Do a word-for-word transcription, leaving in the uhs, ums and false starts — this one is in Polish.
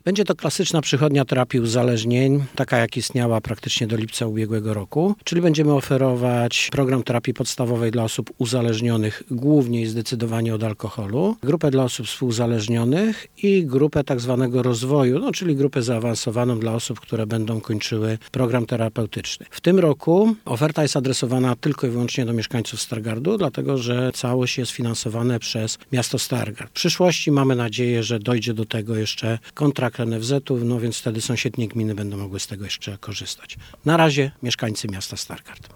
Będzie to klasyczna przychodnia terapii uzależnień, taka jak istniała praktycznie do lipca ubiegłego roku, czyli będziemy oferować program terapii podstawowej dla osób uzależnionych głównie i zdecydowanie od alkoholu, grupę dla osób współuzależnionych i grupę tak zwanego rozwoju, no, czyli grupę zaawansowaną dla osób, które będą kończyły program terapeutyczny. W tym roku oferta jest adresowana tylko i wyłącznie do mieszkańców Stargardu, dlatego że całość jest finansowana przez miasto Stargard. W przyszłości mamy nadzieję, że dojdzie do tego jeszcze kontrakt N F Z-ów, no więc wtedy sąsiednie gminy będą mogły z tego jeszcze korzystać. Na razie mieszkańcy miasta Stargard.